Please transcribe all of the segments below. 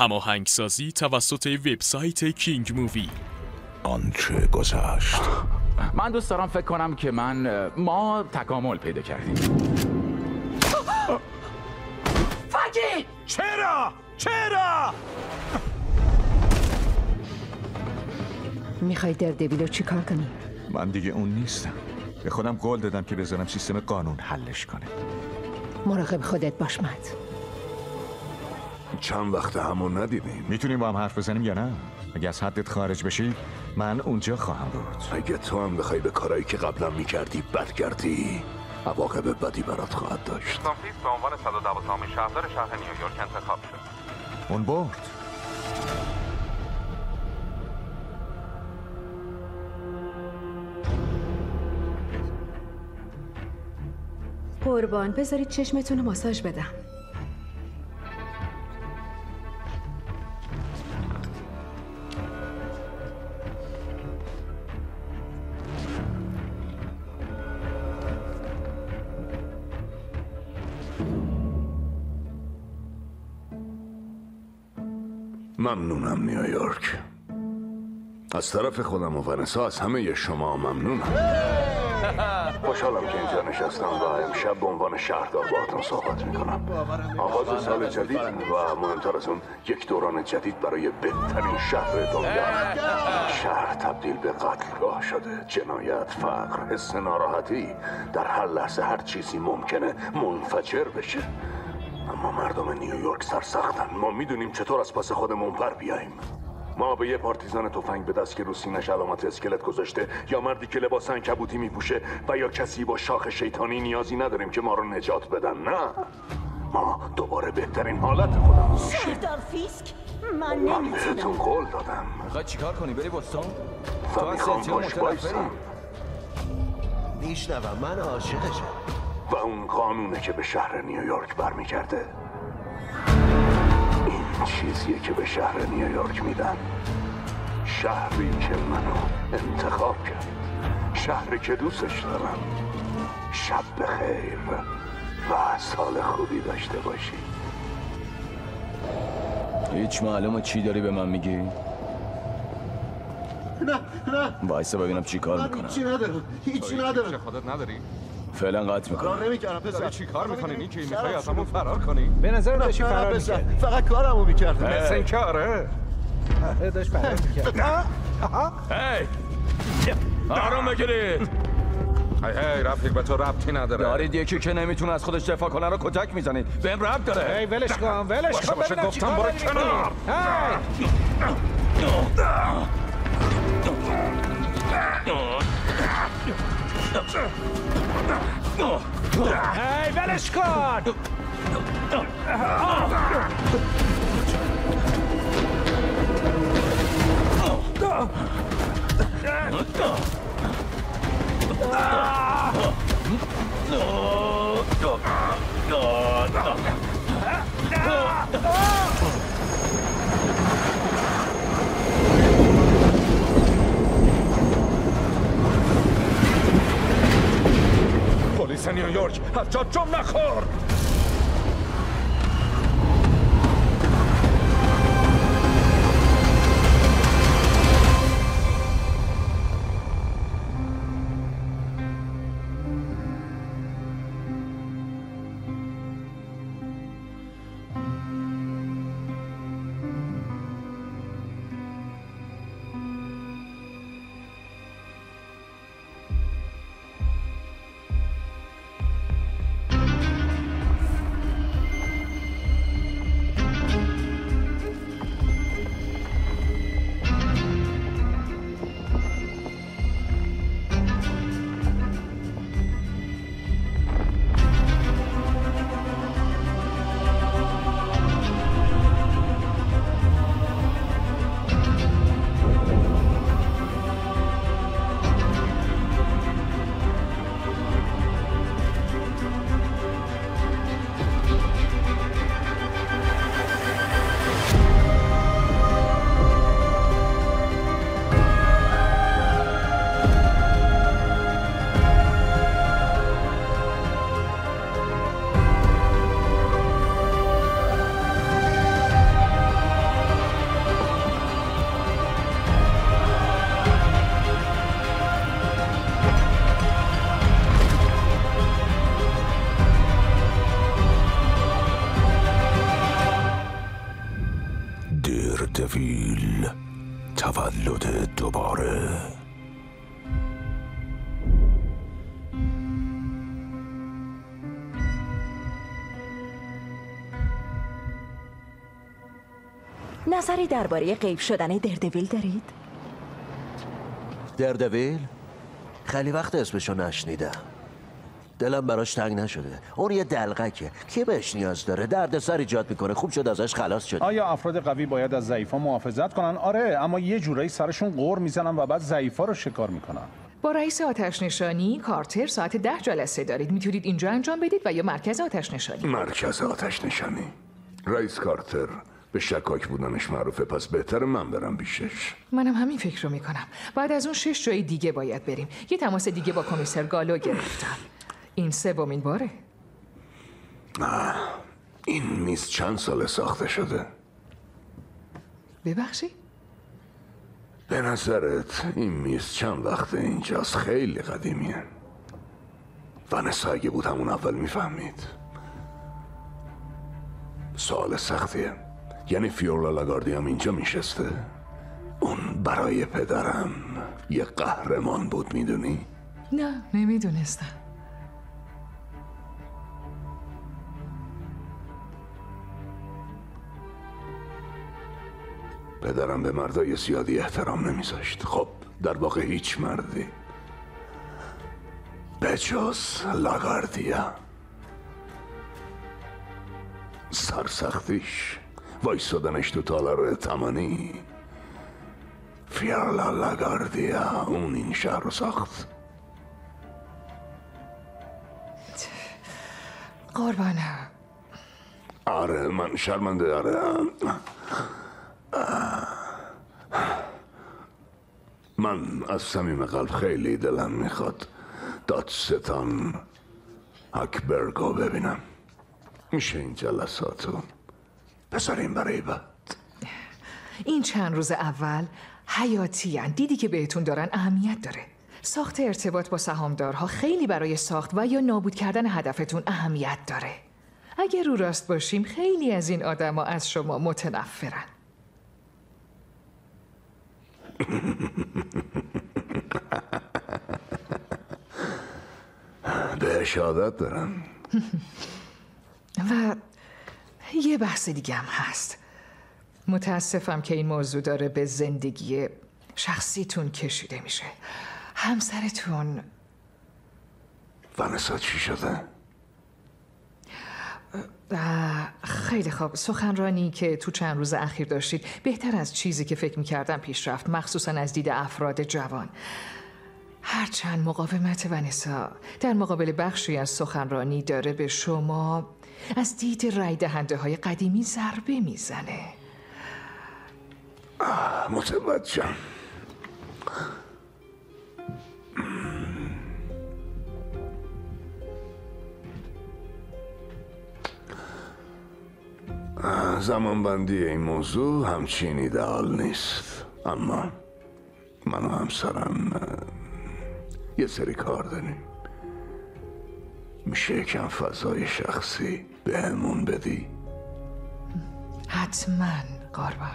هماهنگسازی توسط وبسایت کینگ مووی. آنچه گذشت. من دوست دارم فکر کنم که ما تکامل پیدا کردیم. فکی! چرا؟ میخوای دردویل رو چی کار کنی؟ من دیگه اون نیستم. به خودم قول دادم که بذارم سیستم قانون حلش کنه. مراقب خودت باش مد. چند وقت همون ندیدیم. میتونیم با هم حرف بزنیم یا نه؟ اگه از حدت خارج بشی من اونجا خواهم بود. اگه تو هم بخوای به کارهایی که قبلا میکردی برگردی، عواقب بدی برات خواهد داشت. سانفیس به عنوان 112 شهردار شهر نیویورک انتخاب شد. اون برد. قربان بذارید چشمتون رو ماساژ بدم. ممنونم نیویورک. از طرف خودم و ونسا از همه شما ممنونم. خوشحالم که اینجا نشستم و امشب به عنوان شهردار باهاتون صحبت میکنم. آغاز سال جدید و مهمتر از اون یک دوران جدید برای بهترین شهر دنیا. شهر تبدیل به قتلگاه شده. جنایت، فقر، حس ناراحتی، در هر لحظه هر چیزی ممکنه منفجر بشه. اما مردم نیویورک سرسختن. ما میدونیم چطور از پس خودمون بر بیاییم. ما به یه پارتیزان تفنگ به دست که رو سینه‌ش علامت اسکلت گذاشته، یا مردی که لباس عنکبوتی میپوشه و یا کسی با شاخ شیطانی نیازی نداریم که ما رو نجات بدن. نه، ما دوباره بهترین حالت خودمون میشیم. شهردار فیسک، من بهتون قول دادم. میخوای چیکار کنی؟ بری بوستون؟ و میخوام باش بایستم. میشنوم، من عاشقشم. و اون قانونه که به شهر نیویورک برمیگرده. این چیزیه که به شهر نیویورک میدن. شهری که منو انتخاب کرد. شهری که دوستش دارم. شب بخیر و سال خوبی داشته باشی. هیچ معلومه چی داری به من میگی؟ نه وایسا ببینم چی کار میکنم. هیچی ندارم. خودت نداری؟ فعلا قطع میکنم. کار نمیکردم پسر. چی کار میکنی نیکی؟ میخوای از همون فرار کنی؟ به نظر داشتی فرار میکردی. فقط کارمو میکردم. مثل این کاره؟ داشت فرار میکردی. هی! آروم بگیرید. هی رفیق، به تو ربطی نداره. دارید یکی که نمیتونه از خودش دفاع کنه رو کتک میزنید. بهم ربط داره. هی ولش کن باشه گفتم برو کنار. هی ولش کن. پلیس نیویورک، از جا جم نخور. دردویل تولد دوباره. نظری درباره غیب شدن دردویل دارید؟ دردویل؟ خیلی وقت اسمشو نشنیدم. دلم براش تنگ نشده. اون یه دلقکه. کی بهش نیاز داره؟ دردسر ایجاد میکنه. خوب شد ازش خلاص شد. آیا افراد قوی باید از ضعیفا محافظت کنن؟ آره، اما یه جورایی سرشون غر میزنن و بعد ضعیفا رو شکار میکنن. با رئیس آتش نشانی کارتر ساعت 10 جلسه دارید. میتونید اینجا انجام بدید و یا مرکز آتش نشانی. مرکز آتش نشانی. رئیس کارتر به شکاک بودنش معروفه، پس بهتر من برم پیشش. منم همین فکر رو میکنم. بعد از اون 6 جای دیگه باید بریم. یه تماس دیگه با کمیسر گالو گرفتم. این 3مین باره. این میز چند سال ساخته شده؟ ببخشید؟ به نظرت این میز چند وقته اینجاست؟ خیلی قدیمیه. ونسا اگه بود همون اول میفهمید. سوال سختیه. یعنی فیولا لاگاردی هم اینجا میشسته؟ اون برای پدرم یه قهرمان بود، میدونی؟ نه، نمیدونستم. پدرم به مردای زیادی احترام نمیذاشت. خب در واقع هیچ مردی به جز لاگاردیا. سرسختیش وایستادنش تو تالار تمانی. فیولا لاگاردیا اون این شهر رو ساخت. قربانه. آره من شرمنده. آره من از صمیم قلب خیلی دلم میخواد دادستان هاکبرگو ببینم. میشه این جلساتو بذاریم برای بعد؟ این چند روز اول حیاتی هن. دیدی که بهتون دارن اهمیت داره. ساخت ارتباط با سهامدارها خیلی برای ساخت و یا نابود کردن هدفتون اهمیت داره. اگر رو راست باشیم خیلی از این آدما از شما متنفرن. بهش عادت دارن. و یه بحث دیگه هم هست. متاسفم که این موضوع داره به زندگی شخصیتون کشیده میشه. همسرتون ونسا چی شده؟ خیلی خوب. سخنرانی که تو چند روز اخیر داشتید بهتر از چیزی که فکر میکردم پیش رفت، مخصوصا از دید افراد جوان. هرچند مقاومت ونسا در مقابل بخشی از سخنرانی داره به شما از دید رای دهنده های قدیمی ضربه میزنه. متوجهم. زمانبندی این موضوع همچین ایدئال نیست، اما من و همسرم یه سری کار داریم. میشه یکم فضای شخصی بهمون بدی؟ حتما قربان.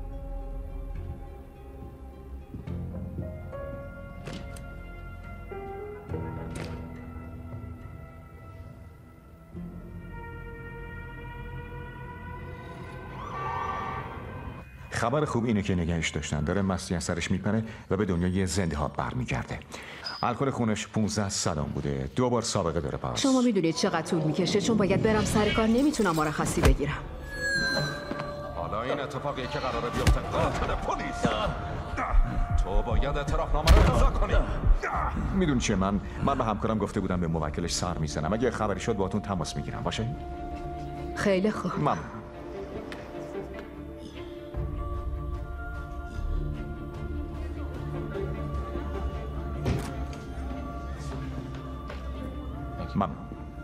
خبر خوب اینه که نگهش داشتن. داره مستی از سرش میپره و به دنیای زنده ها برمیگرده. الکل خونش 15 سالم بوده. 2 بار سابقه داره پاس. شما میدونید چقدر طول میکشه، چون باید برم سر کار، نمیتونم مرخصی بگیرم. حالا این اتفاقی که قراره بیفته، قاتل پلیس تو باید اعترافنامه رو امضا کنی. میدون چه، من به همکارم گفته بودم به موکلش سر میزنم. اگه خبری شد باهاتون تماس میگیرم. باشه؟ خیلی خوب. ممنون. ممنون.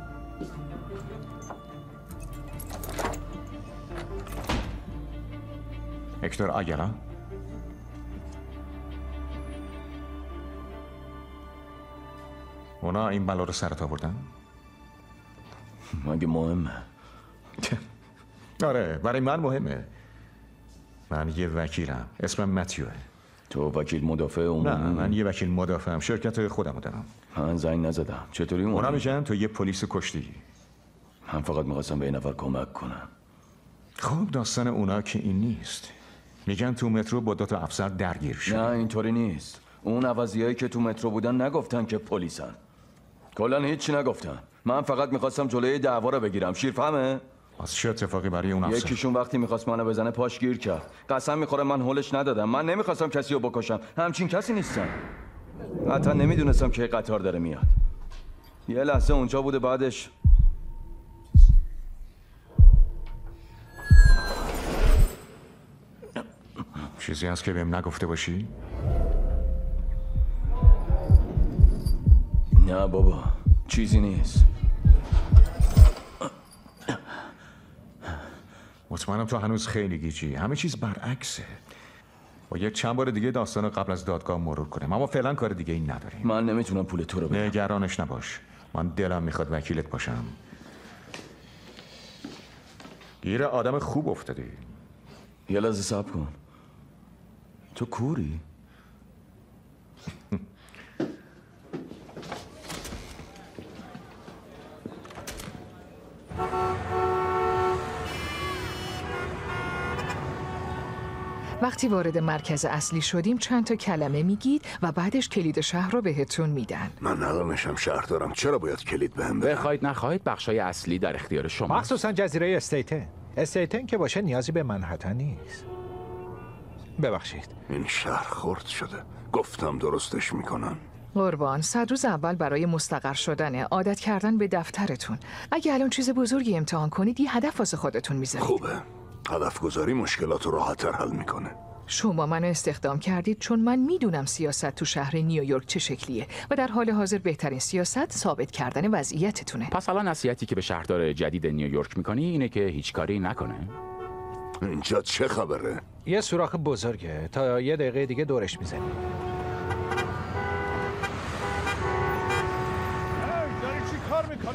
هکتور آگرا. اونا این بلا رو سرت آوردن؟ مگه مهمه؟ آره برای من مهمه. من یه وکیلم، اسمم متیوه. تو وکیل مدافع عمومی؟ نه، من یه وکیل مدافعم، شرکت خودمو دارم. من زنگ نزدم. چطوری اومدی؟ اونا میگن تو یه پلیس کشتی. من فقط میخواستم به یه نفر کمک کنم. خب داستان اونا که این نیست. میگن تو مترو با 2 افسر درگیر شد. نه اینطوری نیست. اون عوضیایی که تو مترو بودن نگفتن که پلیسن. کلا هیچی نگفتن. من فقط میخواستم جلوی دعوا رو بگیرم. شیر فهمه؟ از چه اتفاقی برای اون افسر؟ یکیشون وقتی میخواست منو بزنه پاش گیر کرد. قسم میخوره من هولش ندادم. من نمیخواستم کسی رو بکشم. همچین کسی نیستم. حتی نمیدونستم که قطار داره میاد. یه لحظه اونجا بوده بعدش چیزی هست که بهم نگفته باشی؟ نه بابا چیزی نیست. مطمئنم تو هنوز خیلی گیجی. همه چیز برعکسه. باید چند بار دیگه داستان قبل از دادگاه مرور کنیم، اما فعلا کار دیگه این نداریم. من نمیتونم پول تو رو بدم. نگرانش نباش، من دلم میخواد وکیلت باشم. گیر آدم خوب افتادی. یه لحظه صبر کن. تو کوری؟ وقتی وارد مرکز اصلی شدیم چند تا کلمه میگید و بعدش کلید شهر رو بهتون میدن. من الانشم شهر دارم، چرا باید کلید بهم بدن؟ بخواید نخواهید بخشای اصلی در اختیار شما. مخصوصا جزیره استیتن که باشه نیازی به منحتن نیست. ببخشید. این شهر خرد شده. گفتم درستش میکنن. قربان، 100 روز اول برای مستقر شدنه، عادت کردن به دفترتون. اگه الان چیز بزرگی امتحان کنید یه هدف واسه خودتون میذارید. خوبه. هدف گذاری مشکلات رو راحت‌تر حل میکنه. شما منو استخدام کردید چون من میدونم سیاست تو شهر نیویورک چه شکلیه و در حال حاضر بهترین سیاست ثابت کردن وضعیتتونه. پس الان نصیحتی که به شهردار جدید نیویورک میکنی اینه که هیچ کاری نکنه. اینجا چه خبره؟ یه سوراخ بزرگه، تا یه دقیقه دیگه دورش میزنیم. داری چی کار میکنی؟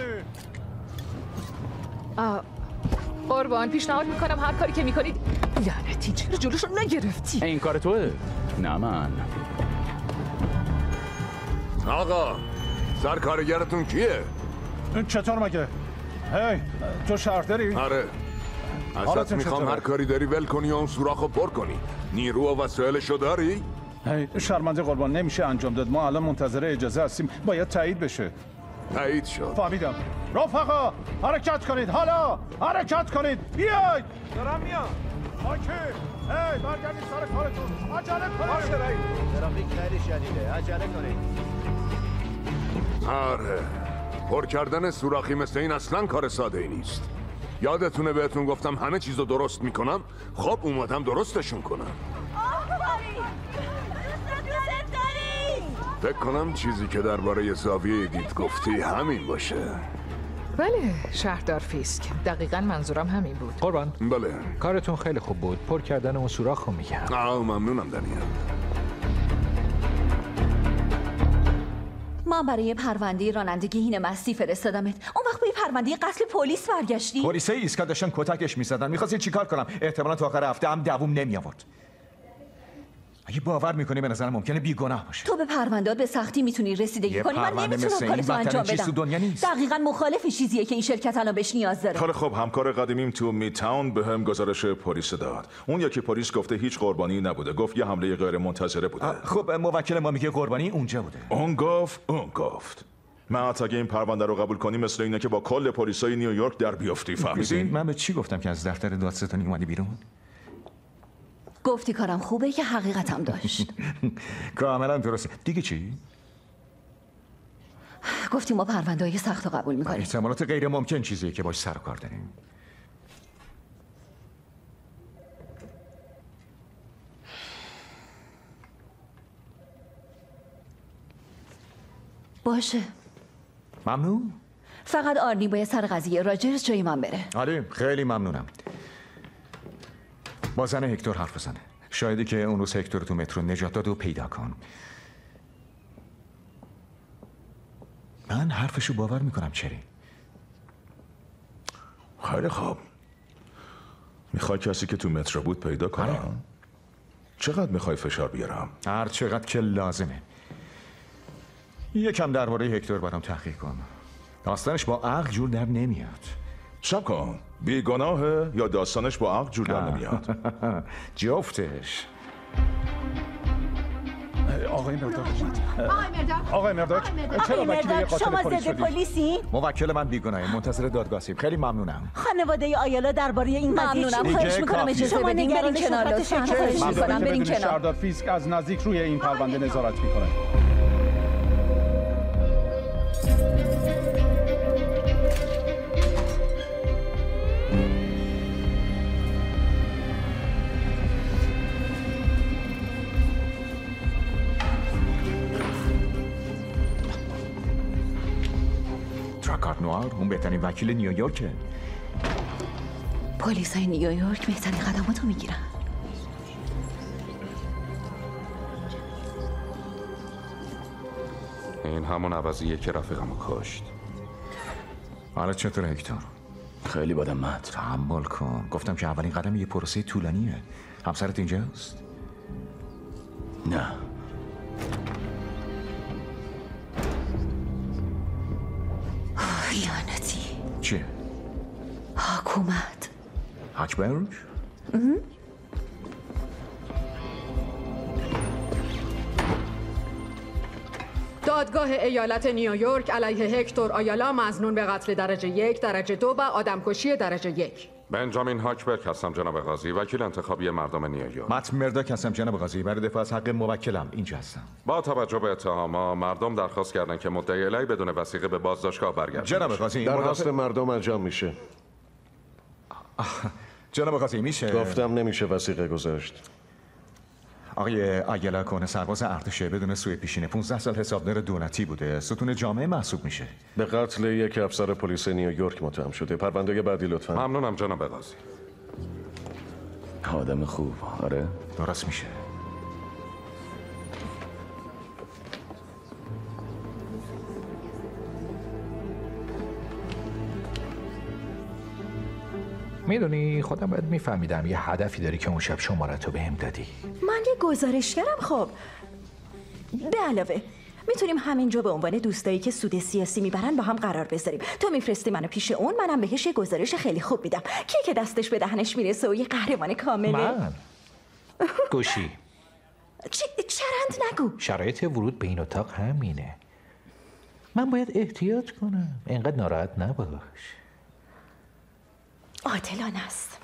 قربان، پیشنهاد میکنم هر کاری که میکنید. لعنتی، چرا جلوشو نگرفتی؟ این کار توه؟ نه من. آقا سرکارگرتون کیه؟ چطور مگه؟ هی تو شهرداری؟ آره. ازت میخوام هر کاری داری ول کنی و اون سوراخو پر کنی. نیرو و وسایلشو داری؟ هی شرمنده قربان، نمیشه انجام داد. ما الان منتظر اجازه هستیم، باید تایید بشه. تایید شد. فهمیدم. رفقا حرکت کنید، حالا حرکت کنید، بیاید. دارم میام. اوکی. هی برگردید سر کارتون، عجله کنید. ترافیک خیلی شدیده، عجله کنید. آره، پر کردن سوراخی مثل این اصلا کار ساده ای نیست. یادتونه بهتون گفتم همه چیزو درست میکنم؟ خب اومدم درستشون کنم. فکر کنم چیزی که درباره زاویه دید گفتی همین باشه. بله شهردار فیسک، دقیقاً منظورم همین بود. قربان. بله. کارتون خیلی خوب بود. پر کردن اون سوراخ رو میگم. ممنونم دنیل. من برای پرونده رانندگی هین مستی فرستادمت. اون وقت به پرونده قتل پلیس برگشتی؟ پلیس ایستگاه داشتن کتکش می‌زدن. می‌خواستی چیکار کنم؟ احتمالاً تا آخر هفته هم دووم نمی‌آورد. اگه باور می‌کنی به نظر ممکنه بیگناه باشه. تو به پرونده‌ات به سختی میتونی رسیدگی کنی. من نمیتونم کارتو انجام بدم. دنیا نیست. دقیقاً مخالف چیزیه که این شرکت الان بهش نیاز داره. خیلی خب، همکار قدیمیم تو میدتاون بهم گزارش پلیس داد. اون یکی پلیس گفته هیچ قربانی نبوده. گفت یه حمله غیر منتظره بوده. خب موکل ما میگه قربانی اونجا بوده. اون گفت. من اگه این پرونده رو قبول کنی مثل اینه که با کل پلیسای نیویورک در بیافتی. فهمیدین؟ من به چی گفتم که از دفتر دادستانی اومدی بیرون؟ گفتی کارم خوبه که حقیقتم داشت. کاملا درسته. دیگه چی؟ گفتی ما پرونده‌های سخت رو قبول می‌کنیم. احتمالات غیر ممکن چیزیه که باش سر و کار داریم. باشه. ممنون. فقط آرنی باید سر قضیه راجرز جای من بره. آره خیلی ممنونم. با زن هکتور حرف بزنه. شایدی که اون روز هکتور تو مترو نجات داد و پیدا کن. من حرفشو باور میکنم چری. خیلی خوب. میخوای کسی که تو مترو بود پیدا کنم؟ چقدر میخوای فشار بیارم؟ هر چقدر که لازمه. یکم درباره هکتور برام تحقیق کن. داستانش با عقل جور در نمیاد. شب کن. بیگناهه یا داستانش با عقل جور در نمیاد؟ جفتش. آقای مرداک آقای مرداک چرا وکیل قاتل شما پلیس ضد پلیسی؟ موکل من بیگناهه، منتظر دادگاه هستیم. خیلی ممنونم. خانواده آیالا درباره این قضیه ممنونم. خواهش می‌کنم اجازه بدین بریم کنار. لطفاً خواهش می‌کنم بریم کنار. شهردار فیسک از نزدیک روی این پرونده نظارت می‌کنه. تراکارت نوار اون بهترین وکیل نیویورکه. پلیسای نیویورک بهترین خدماتو میگیرن. این همون عوضیه که رفیقمو کشت. حالا چطور هکتور؟ خیلی بدم مد. تحمل کن. گفتم که اولین قدم یه پروسه طولانیه. همسرت اینجاست؟ نه. لعنتی. چیه؟ حکومت. هاکبرگ؟ دادگاه ایالت نیویورک علیه هکتور آیالا مظنون به قتل درجه 1، درجه 2 و آدمکشی درجه 1. بنجامین هاکبرگ هستم جناب قاضی، وکیل انتخابی مردم نیویورک. مت مرداک هستم جناب قاضی، برای دفاع از حق موکلم اینجا هستم. با توجه به اتهامات مردم درخواست کردن که مدعی علیه بدون وثیقه به بازداشتگاه برگردند. جناب قاضی درخواست مردم انجام میشه. جناب قاضی میشه؟ گفتم نمیشه وثیقه گذاشت. آقای آیالا کهنه سرباز ارتشه بدون سوء پیشینه 15 سال حسابدار دولتی بوده. ستون جامعه محسوب میشه. به قتل یک افسر پلیس نیویورک متهم شده. پرونده بعدی لطفا. ممنونم جناب قاضی. آدم خوب. آره درست میشه. میدونی خودم باید میفهمیدم یه هدفی داری که اون شب شمارتو بهم دادی. من یه گزارشگرم. خب به علاوه میتونیم همینجا به عنوان دوستایی که سود سیاسی میبرن با هم قرار بذاریم. تو میفرستی منو پیش اون، منم بهش یه گزارش خیلی خوب میدم. که دستش به دهنش میرسه و یه قهرمان کامله. من گوشی چرند نگو. شرایط ورود به این اتاق همینه. من باید احتیاط کنم. اینقدر ناراحت نباش. عادلانه است.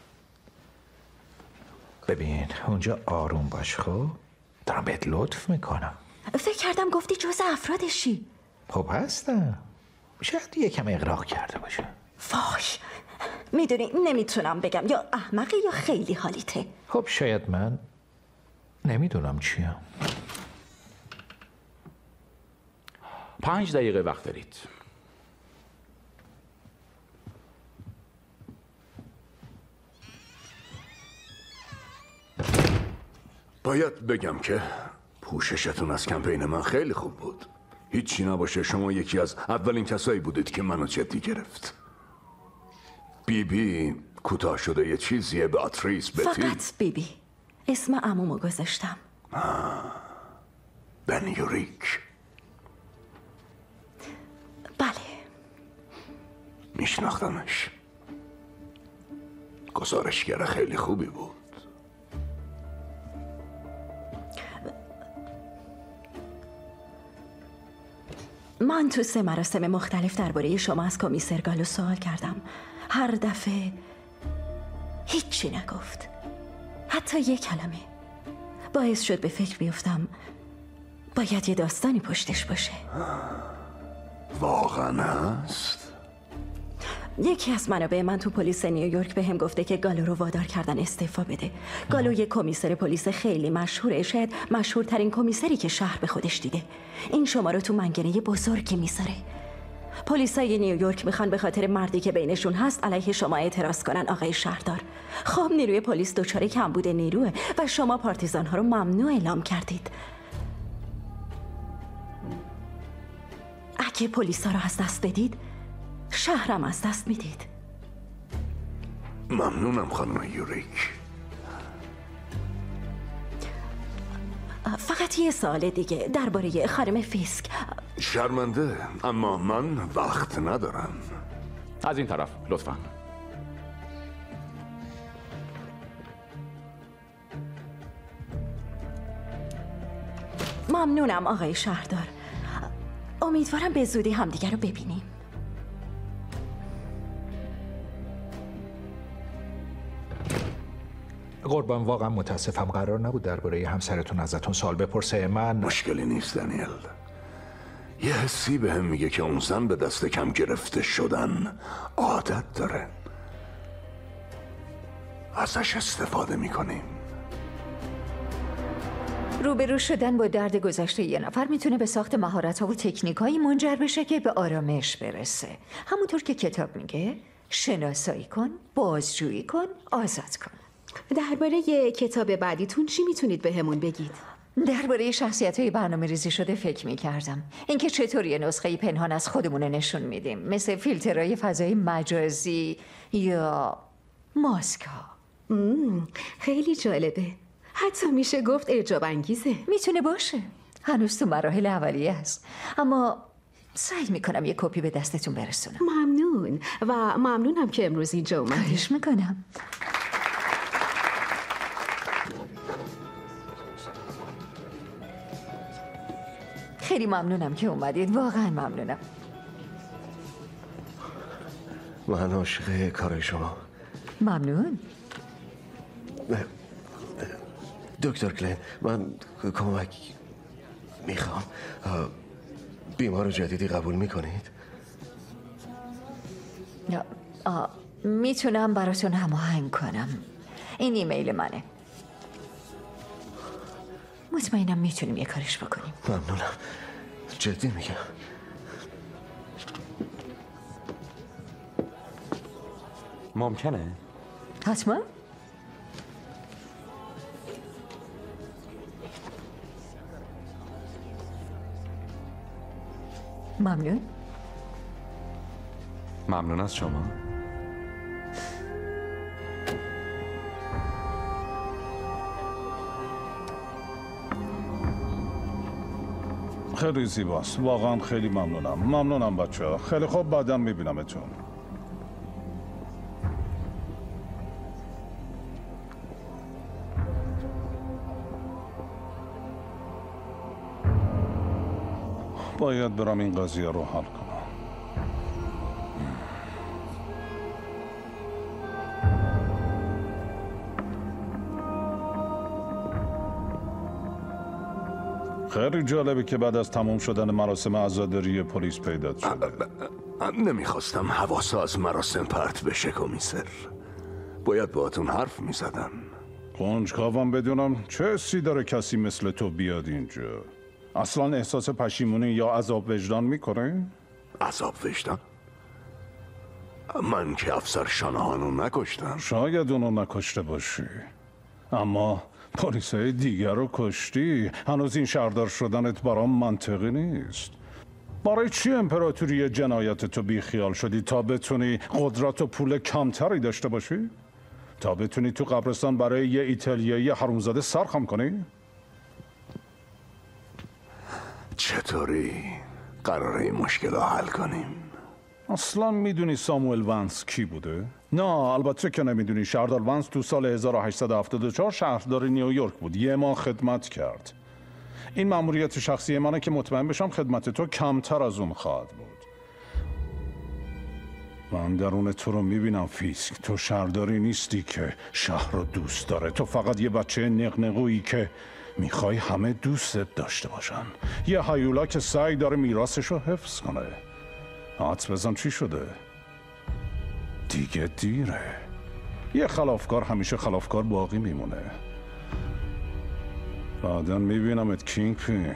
ببین اونجا آروم باش. خب دارم بهت لطف میکنم. فکر کردم گفتی جز افرادشی. خب هستم. شاید یکم اغراق کرده باشه. وای میدونی نمیتونم بگم یا احمقی یا خیلی حالیته. خب شاید من نمیدونم چیم. 5 دقیقه وقت دارید. باید بگم که پوششتون از کمپین من خیلی خوب بود. هیچی نباشه شما یکی از اولین کسایی بودید که منو جدی گرفت. بیبی کوتاه شده یه چیزیه. باتریس بتی. فقط بیبی. اسم عمومو گذاشتم. بنیوریک. بله میشناختمش. گزارشگر خیلی خوبی بود. من تو 3 مراسم مختلف درباره شما از کمیسر گالو سوال کردم. هر دفعه هیچی نگفت. حتی یک کلمه. باعث شد به فکر بیفتم باید یه داستانی پشتش باشه. واقعا هست؟ یکی از منابع من تو پلیس نیویورک بهم گفته که گالو رو وادار کردن استعفا بده. گالو یه کمیسر پلیس خیلی مشهوره، شاید مشهورترین کمیسری که شهر به خودش دیده. این شما رو تو منگنه بزرگی میذاره. پلیسای نیویورک میخوان به خاطر مردی که بینشون هست علیه شما اعتراض کنن آقای شهردار. خب نیروی پلیس دچار کمبود نیروه و شما پارتیزان ها رو ممنوع اعلام کردید. اگه پلیسا رو از دست بدید شهرم از دست میدید. ممنونم خانم یوریک. فقط یه سوال دیگه درباره خانم فیسک. شرمنده، اما من وقت ندارم. از این طرف لطفاً. ممنونم آقای شهردار. امیدوارم به زودی همدیگر رو ببینیم. قربان واقعا متاسفم، قرار نبود درباره همسرتون ازتون سوال بپرسه. من مشکلی نیست دنیل. یه حسی بهم میگه که اون زن به دست کم گرفته شدن عادت داره. ازش استفاده میکنیم. روبرو شدن با درد گذشته یه نفر میتونه به ساخت مهارت‌ها و تکنیک‌هایی منجر بشه که به آرامش برسه. همونطور که کتاب میگه شناسایی کن، بازجویی کن، آزاد کن. درباره یه کتاب بعدیتون چی میتونید بهمون بگید؟ درباره شخصیت‌های برنامه‌ریزی شده فکر می‌کردم. اینکه چطور یه نسخه پنهان از خودمون نشون میدیم، مثل فیلترهای فضای مجازی یا ماسک‌ها. خیلی جالبه. حتی میشه گفت اعجاب انگیزه. میتونه باشه. هنوز تو مراحل اولیه است. اما سعی میکنم یه کپی به دستتون برسونم. ممنون و ممنونم که امروز اینجا اومدی. خواهش میکنم. خیلی ممنونم که اومدید. واقعا ممنونم. من عاشق کار شما. ممنون. دکتر کلین، من کمک میخوام. بیمار جدیدی قبول میکنید؟ میتونم براتون هماهنگ کنم. این ایمیل منه. مطمئنم میتونیم یه کارش بکنیم. ممنونم. جدی میگم. ممکنه؟ حتما. ممنون. ممنون از شما. خیلی زیباست. واقعا خیلی ممنونم بچه ها. خیلی خوب، بعداً میبینمتون. باید برم این قضیه رو حل کنم. خیلی جالبه که بعد از تموم شدن مراسم عزاداری پلیس پیدا شده. نمیخواستم حواسا از مراسم پرت بشه کمیسر. باید باهاتون حرف میزدم. کنجکاوم بدونم چه حسی داره کسی مثل تو بیاد اینجا. اصلا احساس پشیمونی یا عذاب وجدان میکنه؟ عذاب وجدان؟ من که افسر شانهانو نکشتم. شاید اونو نکشته باشی، اما پلیسای دیگر رو کشتی. هنوز این شهردار شدنت برام منطقی نیست. برای چی امپراتوری جنایت تو بی خیال شدی؟ تا بتونی قدرت و پول کمتری داشته باشی؟ تا بتونی تو قبرستان برای یه ایتالیایی حرومزاده سرخم کنی؟ چطوری قراره این مشکل رو حل کنیم؟ اصلا میدونی ساموئل ونس کی بوده؟ نه البته که نمیدونی. شهردار ونس تو سال 1874 شهردار نیویورک بود. یه ماه خدمت کرد. این مأموریت شخصی منه که مطمئن بشم خدمت تو کمتر از اون خواهد بود. من درون تو رو میبینم فیسک. تو شهرداری نیستی که شهر رو دوست داره. تو فقط یه بچه نقنقویی که میخوای همه دوستت داشته باشن. یه هیولا که سعی داره میراثش رو حفظ کنه. حدس بزن چی شده؟ دیگه دیره. یه خلافکار همیشه خلافکار باقی میمونه. بعداً میبینمت کینگ پین.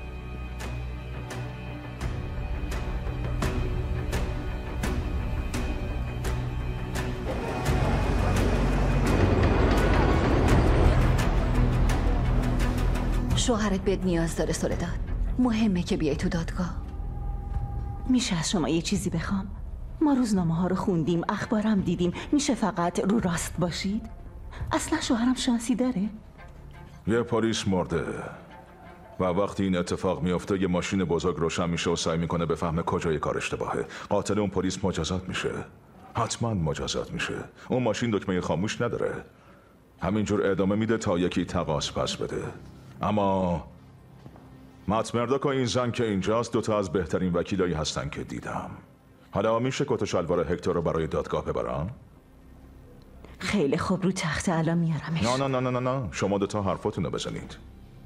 شوهرت بهت نیاز داره سولداد. مهمه که بیای تو دادگاه. میشه از شما یه چیزی بخوام؟ ما روزنامه ها رو خوندیم، اخبارم دیدیم. میشه فقط رو راست باشید؟ اصلا شوهرم شانسی داره؟ یه پلیس مرده و وقتی این اتفاق میفته یه ماشین بزرگ روشن میشه و سعی میکنه بفهمه کجای کار اشتباهه. قاتل اون پلیس مجازات میشه، حتما مجازات میشه. اون ماشین دکمه خاموش نداره، همینجور ادامه میده تا یکی تقاص پس بده. اما مات مردوک و این زن که اینجاست دوتا از بهترین وکیلایی هستن که دیدم. حالا میشه کت و شلوار هکتور رو برای دادگاه ببرم؟ خیلی خوب، رو تخت الان میارمش. نه نه نه نه نه، شما دوتا حرفاتون رو بزنید.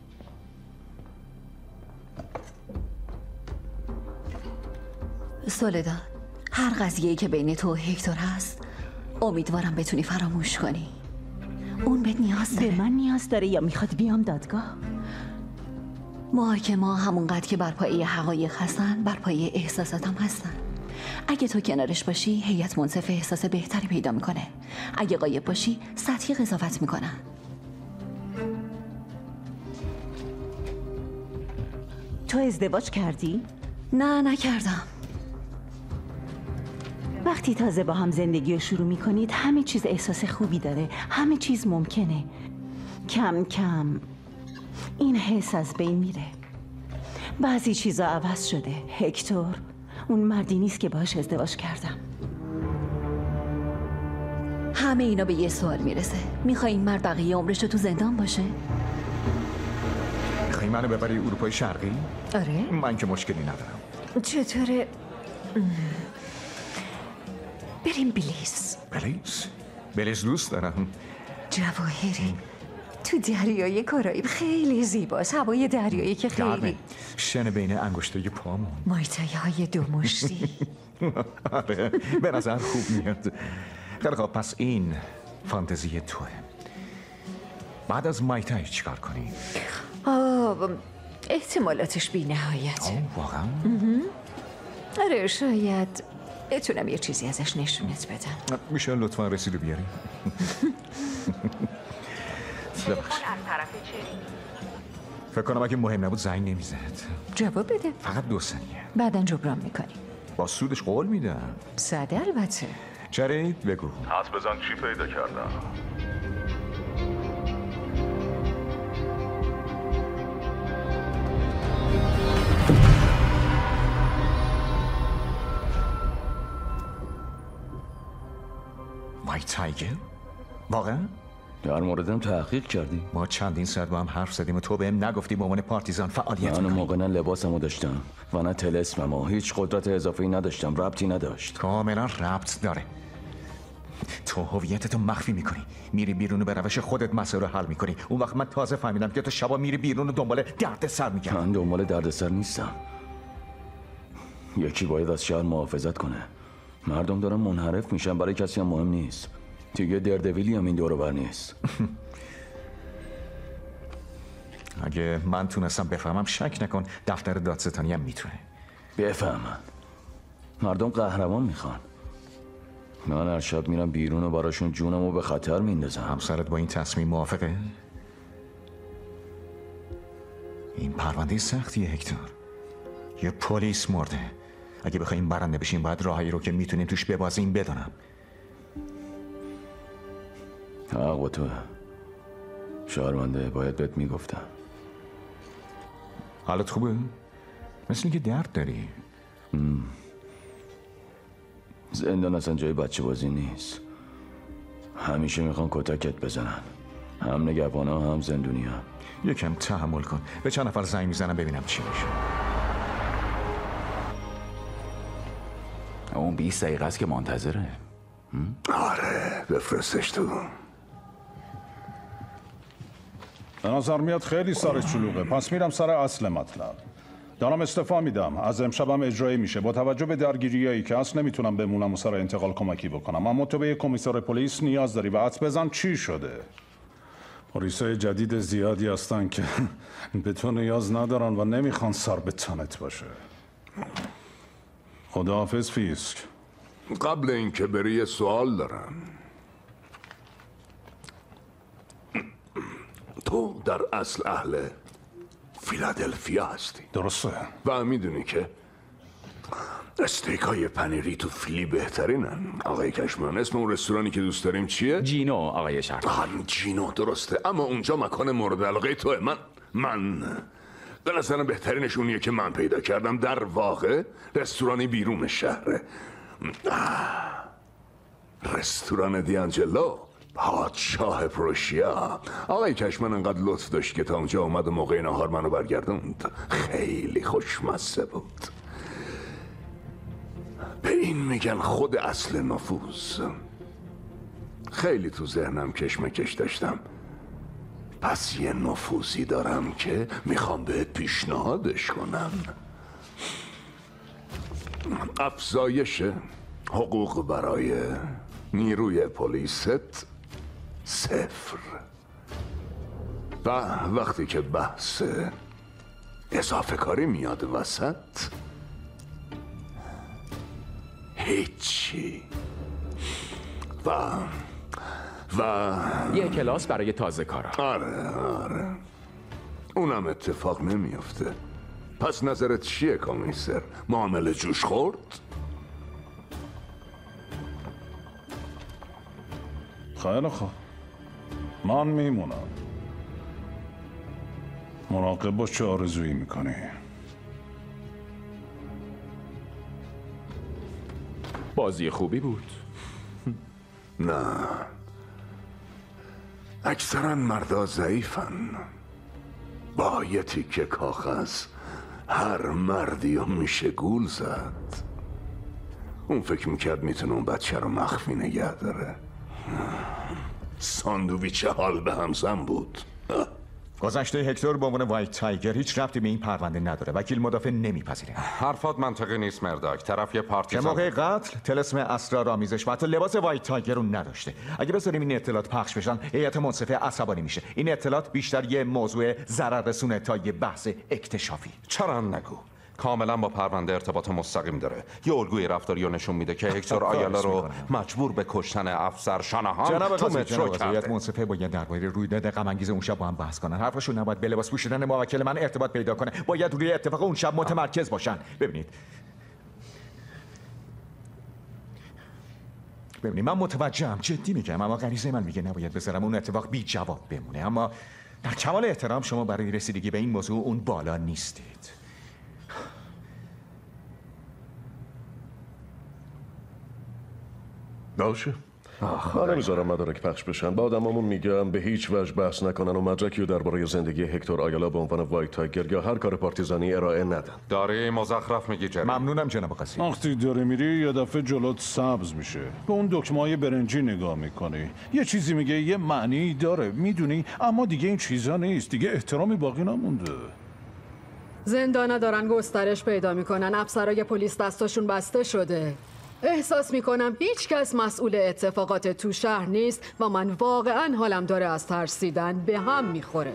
سولداد، هر قضیه‌ای که بین تو و هکتور هست امیدوارم بتونی فراموش کنی. اون بهت نیاز داره. به من نیاز داره یا میخواد بیام دادگاه؟ محاکمه‌ها همونقدر که بر پایه حقایق هستن بر پایه احساسات هم هستن. اگه تو کنارش باشی هیئت منصفه احساس بهتری پیدا میکنه. اگه غایب باشی سطحی قضاوت میکنن. تو ازدواج کردی؟ نه نکردم. وقتی تازه با هم زندگی رو شروع میکنید همه چیز احساس خوبی داره، همه چیز ممکنه. کم کم این حس از بین میره. بعضی چیزا عوض شده. هکتور اون مردی نیست که باهاش ازدواج کردم. همه اینا به یه سوال میرسه. میخوای این مرد بقیه عمرش تو زندان باشه؟ میخوای منو ببری اروپای شرقی؟ آره. من که مشکلی ندارم. چطوره؟ بریم بلیز. بلیز دوست دارم. جواهری تو دریای کارائیب خیلی زیباست. هوای دریایی که خیلی شن بین انگشتای پامون. مایتایه های دو مشتی. آره به نظر خوب میاد. خیلی خوب، پس این فانتزی توه. بعد از مایتای چیکار کنی؟ احتمالاتش بی نهایته. واقعا؟ آره شاید بتونم یه چیزی ازش نشونت بدم. میشه لطفا رسیدو بیاری؟ فکر کنم اگه مهم نبود زنگ نمیزد. جواب بده. فقط 2 ثانیه. بعدن جبران میکنی. با سودش قول میدم. ساده البته. جرید بگو. حدس بزن چی پیدا کردم. وایت تایگر؟ واقعا؟ در موردم تحقیق کردی؟ ما چندین ساعت با هم حرف زدیم و تو بهم نگفتی به عنوان پارتیزان فعالیت میکنی. من موقع نه لباسمو داشتم و نه طلسمم و هیچ قدرت اضافی نداشتم. ربطی نداشت. کاملا ربط داره. تو هویتتو مخفی میکنی، میری بیرون و به روش خودت مسئله رو حل میکنی. اون وقت من تازه فهمیدم که تو شبا میری بیرون و دنبال دردسر میگردی. من دنبال دردسر نیستم. یکی باید از شهر محافظت کنه. مردم دارن منحرف میشن، برای کسی هم مهم نیست. دیگه دردویلی هم این دور و بر نیست. اگه من تونستم بفهمم شک نکن دفتر دادستانی هم میتونه بفهمم. مردم قهرمان میخوان. من هر شب میرم بیرون و براشون جونمو به خطر میندازم. همسرت با این تصمیم موافقه؟ این پرونده سختیه هکتور. یه پلیس مرده. اگه بخوایم برنده بشیم باید راهی رو که میتونیم توش ببازیم بدونم. حق با توه. شرمنده، باید بهت میگفتم. حالت خوبه؟ مثل اینکه درد داری. زندان اصلا جای بچه بازی نیست. همیشه میخوان کتکت بزنن. هم نگهبانا هم زندونی ها. یکم تحمل کن. به چند نفر زنگ میزنم ببینم چی میشه. اون 20 دقیقه است که منتظره. آره بفرستش تو. به نظر میاد خیلی سرش شلوغه. پس میرم سر اصل مطلب. دارم استعفا میدم. از امشبم اجرایی میشه. با توجه به درگیریایی که هست نمیتونم بمونم و سر انتقال کمکی بکنم. اما تو به یک کمیسر پلیس نیاز داری و حدس بزن چی شده. پلیسای جدید زیادی هستن که به تو نیاز ندارن و نمیخوان سر به تنت باشه. خداحافظ فیسک. قبل اینکه بری یه سوال دارم. تو در اصل اهل فیلادلفیا هستی. درسته. و میدونی که استیک های پنیری تو فیلی بهترینن. آقای کشمان، اسم اون رستورانی که دوست داریم چیه؟ جینو آقای شهردار. جینو درسته، اما اونجا مکان مورد علاقه توه. من به نظرم بهترینش اونیه که من پیدا کردم. در واقع رستورانی بیرون شهره. رستوران دیانجلو، پادشاه پروشیا. آقای کشمن انقدر لطف داشت که تا اونجا اومد و موقع نهار منو برگردوند. خیلی خوشمزه بود. به این میگن خود اصل نفوذ. خیلی تو ذهنم کشمکش داشتم، پس یه نفوذی دارم که میخوام بهت پیشنهادش کنم. افزایش حقوق برای نیروی پلیست 0. و وقتی که بحث اضافه کاری میاد وسط، هیچی. و یه کلاس برای تازه کارا. آره اونم اتفاق نمیافته. پس نظرت چیه کمیسر؟ معامله جوش خورد؟ خیلی خوب، من میمونم. مراقب باش چه آرزویی میکنی. بازی خوبی بود. نه، اکثرا مردا ضعیفن. با یه تیکه کاغذ هر مردی رو میشه گول زد. اون فکر میکرد میتونه اون بچه رو مخفی نگه داره. ساندویچ حال به همزن بود. گذشته هکتور به عنوان وایت تایگر هیچ ربطی به این پرونده نداره. وکیل مدافع نمیپذیره. حرفات منطقی نیست مرداک. طرف یه پارتیزان. که موقع قتل طلسم اسرارآمیزش و حتی لباس وایت تایگر رو نداشته. اگه بذاریم این اطلاعات پخش بشن، هیئت منصفه عصبانی میشه. این اطلاعات بیشتر یه موضوع ضرر رسونه تا یه بحث اکتشافی. چرا نگو؟ کاملا با پرونده ارتباط مستقیم داره. یه الگوی رفتاری رو نشون میده که هکتور آیالا رو مجبور به کشتن افسر شانهان تو مترو کرده. هیئت منصفه باید درباره رویداد غم انگیز اون شب با هم بحث کنن. حرفشون نباید به لباس پوشیدن موکل من ارتباط پیدا کنه. باید روی اتفاق اون شب متمرکز باشن. ببینید من متوجهم، جدی میگم، اما غریزه من میگه نباید بذارم اون اتفاق بی جواب بمونه. اما در کمال احترام شما برای رسیدگی به این موضوع اون بالا نیستید. باشه. من نمیذارم مدارک پخش بشن. با آدمامون میگم به هیچ وجه بحث نکنن و مدرکی رو درباره زندگی هکتور آیالا به عنوان وایت تایگر یا هر کار پارتیزانی ارائه ندن. داره مزخرف میگی جری. ممنونم جناب قاضی. وقتی داره میری یه دفعه جلوت سبز میشه. به اون دکمه‌های برنجی نگاه میکنی. یه چیزی میگه، یه معنی داره، میدونی، اما دیگه این چیزا نیست. دیگه احترامی باقی نمونده. زندانا دارن گسترش پیدا میکنن. افسرای پلیس دستاشون بسته شده. احساس میکنم هیچ کس مسئول اتفاقات تو شهر نیست و من واقعا حالم داره از ترسیدن به هم میخوره.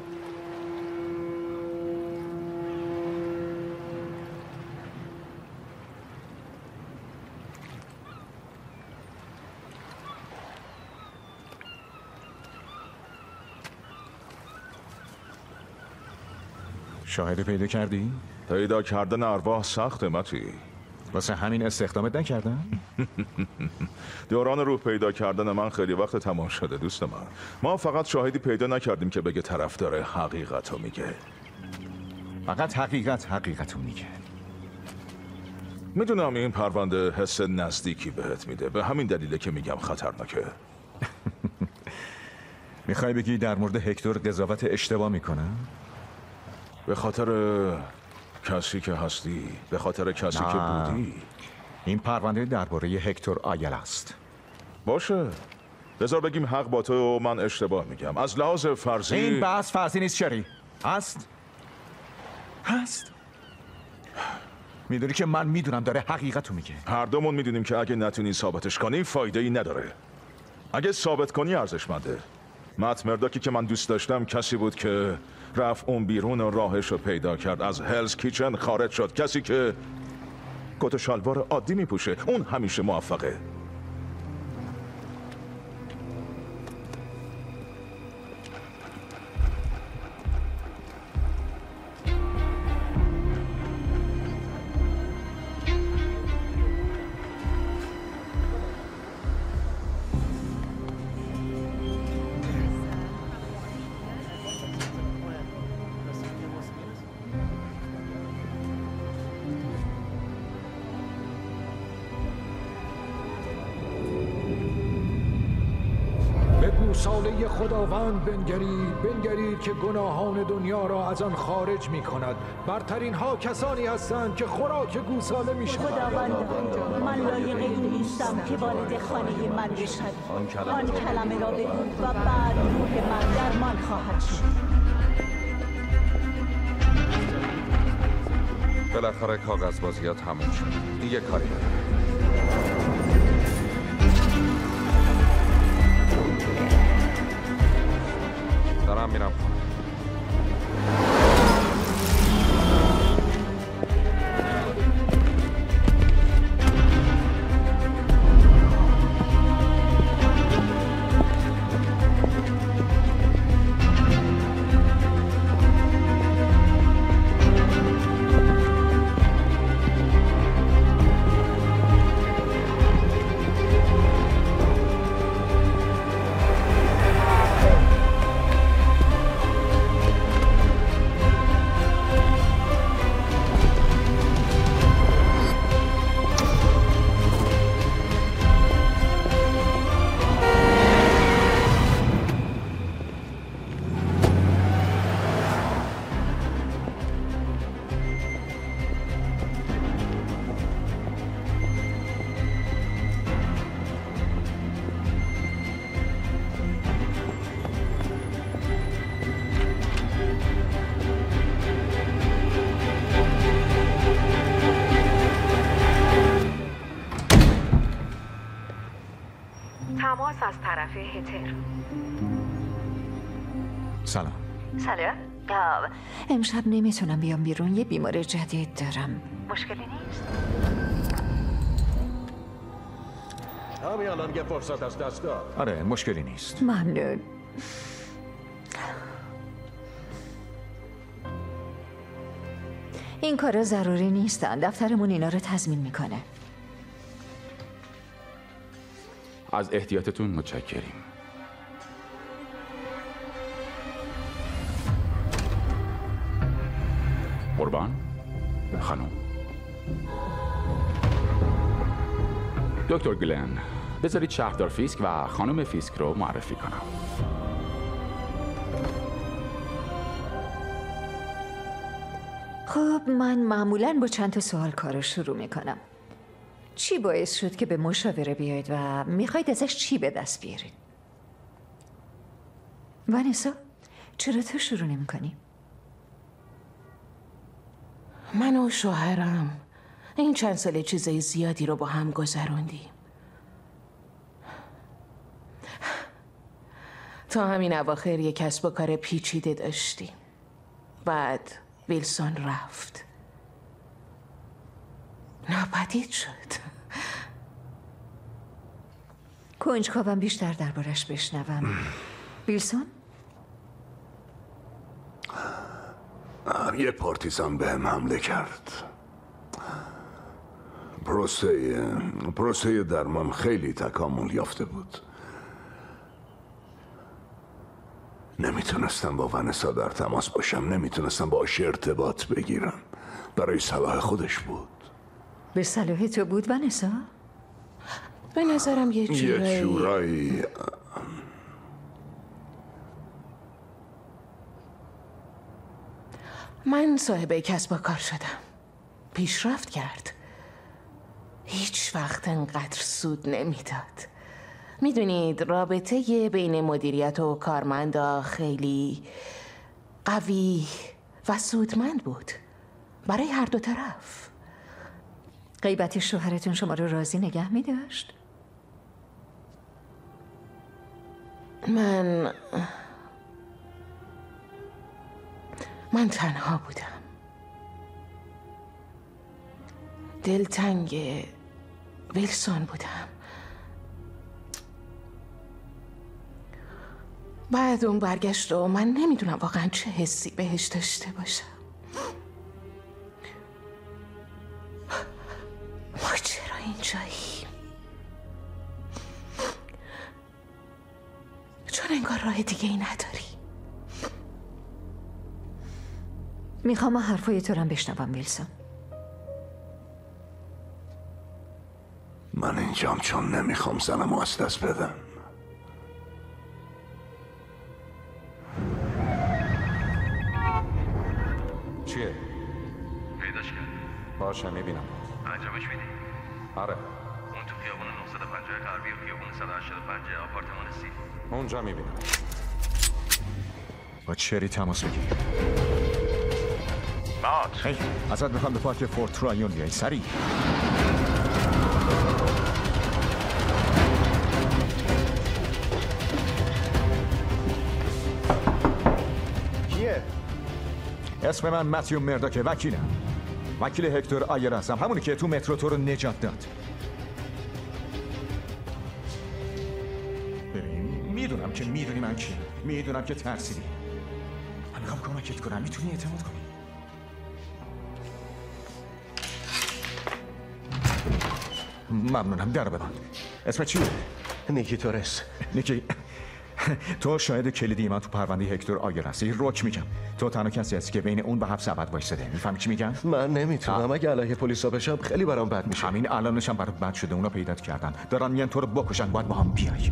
شاهد پیدا کردی؟ پیدا کردن ارواح سخته متی. واسه همین استخدامت نکردن؟ دوران روح پیدا کردن من خیلی وقت تمام شده دوست من. ما فقط شاهدی پیدا نکردیم که بگه طرف داره حقیقتو میگه. فقط حقیقتو میگه. میدونم این پرونده حس نزدیکی بهت میده، به همین دلیله که میگم خطرناکه. میخوای بگی در مورد هکتور قضاوت اشتباه میکنم؟ به خاطر کسی که هستی، به خاطر کسی که بودی. این پرونده درباره هکتور آیالا است. باشه، بذار بگیم حق با تو و من اشتباه میگم. از لحاظ فرضی این بحث فرضی نیست شری. هست؟ میدونی که من میدونم داره حقیقتو میگه. هر دومون میدونیم که اگه نتونی ثابتش کنی فایده ای نداره. اگه ثابت کنی ارزشمنده. مت مرداکی که من دوست داشتم کسی بود که رفت اون بیرون و راهش رو پیدا کرد، از هلز کیچن خارج شد. کسی که کت و شلوار عادی میپوشه، اون همیشه موفقه. رساله خداوند بنگرید که گناهان دنیا را از آن خارج می کند. برترین ها کسانی هستند که خوراک گوساله می شوند. خداوند، من لایق این نیستم که وارد خانه من بشد. آن کلمه را بگو و بعد روح من درمان خواهد شد. بالاخره کاغذ بازیات تموم شد. دیگه کاری دارم. دارم میرم خونه. تماس از طرف هتر. سلام. سلام. امشب نمیتونم بیام بیرون، یه بیمار جدید دارم. مشکلی نیست؟ همین الان یه فرصت از دست داد. آره مشکلی نیست. ممنون. این کارا ضروری نیستن. دفترمون اینا رو تضمین میکنه. از احتیاطتون متشکریم. قربان خانم. دکتر گلن، بذارید شهردار فیسک و خانم فیسک رو معرفی کنم. خب من معمولاً با چند تا سوال کارو شروع میکنم. چی باعث شد که به مشاوره بیاید و میخواید ازش چی به دست بیارید؟ وانسا، چرا تو شروع نمیکنی؟ من و شوهرم این چند سال چیزای زیادی رو با هم گذروندیم. تا همین اواخر یک کسب و کار پیچیده داشتیم. بعد ویلسون رفت، ناپدید شد. کنجکاوم بیشتر دربارش بشنوم. ویلسون؟ یه پارتیزان به هم حمله کرد. پروسه درمان خیلی تکامل یافته بود. نمیتونستم با ونسا در تماس باشم، نمیتونستم باهاش ارتباط بگیرم. برای صلاح خودش بود. به صلاح تو بود ونسا؟ به نظرم یه جورایی من صاحب کسب و کار شدم، پیشرفت کرد، هیچ وقت انقدر سود نمیداد. میدونید رابطه بین مدیریت و کارمندا خیلی قوی و سودمند بود برای هر دو طرف. غیبت شوهرتون شما رو راضی نگه می‌داشت؟ من تنها بودم، دلتنگ ویلسون بودم. بعد اون برگشت و من نمیدونم واقعا چه حسی بهش داشته باشم. ما چرا اینجاییم؟ چون انگار راه دیگه ای نداری. میخوام حرفای تو رو بشنوم ویلسون. من اینجام چون نمیخوام زنمو از دست بدم. چیه؟ پیداش کرد. باشه میبینم. انجامش میدی؟ آره. اون تو خیابون 950 غربی و خیابون 185 آپارتمان سی. اونجا میبینم. با چری تماس بگیر. هی ازت میخوام به پارک فورت رایون بیای سریع. کیه؟ اسم من متیو مرداکه، وکیلم. وکیل هکتور آیر هستم، همونی که تو مترو تو رو نجات داد. ببین میدونم که میدونی من کیم، میدونم که ترسیدی. من میخوام کمکت کنم، میتونی اعتماد کنی. ممنونم، در ببند. اسم چیه؟ نیکی تورس. نیکی، تو شاید کلیدی من تو پرونده هکتور آگر هستی. رک میگم تو تنها کسی هستی که بین اون و حبس ابد وایساده. میفهمی چی میگم؟ من نمیتونم. اگه علیه پلیسا بشم خیلی برام بد میشه. همین الانش هم برات بد شده. اونا پیدات کردن، دارن میان تو رو بکشن. باید با هم بیای.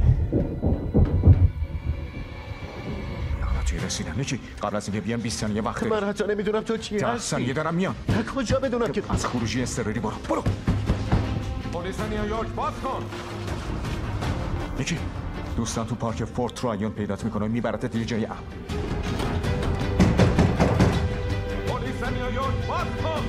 توی رسیدم. نیکی قبل از اینکه بیان 20 ثانیه وقت من حتی نمیدونم تو چی هستی. 10 ثانیه دارم میان. کجا بدونم که از خروجی اضطراری برو. پلیس نیویورک باز کن. نیکی دوستان تو پارک فورت رایون پیدات میکنه، میبرتت یه جای امن. پلیس نیویورک باز کن.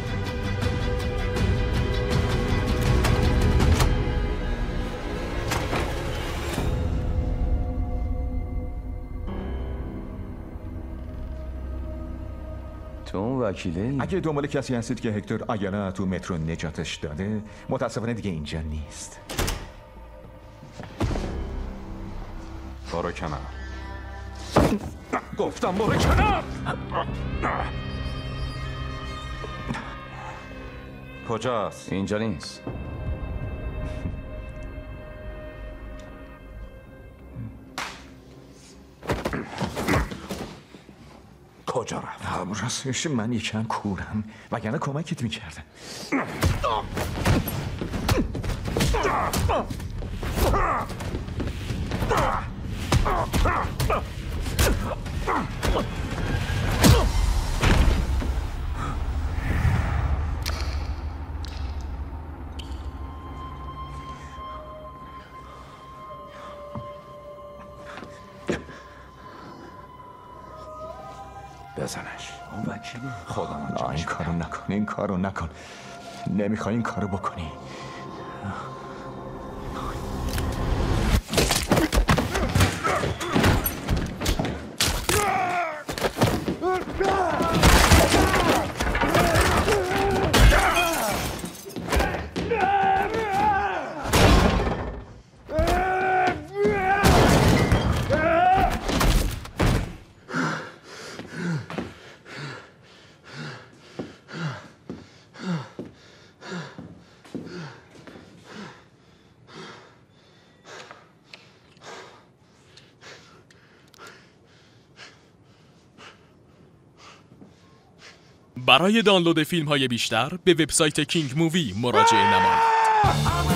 تو اون وکیله؟ اگه دنبال کسی هستید که هکتور آیالا تو مترو نجاتش داده، متاسفانه دیگه اینجا نیست. برو کنار. گفتم برو کنار. کجاست؟ اینجا نیست. کجا رفت؟ راستش من یکم کورم، وگرنه کمکت میکردم. بزنش. اون وکیلی خودم این کارو نکن. نمیخوای این کارو بکنی. برای دانلود فیلم های بیشتر به وبسایت کینگ مووی مراجعه نمایید.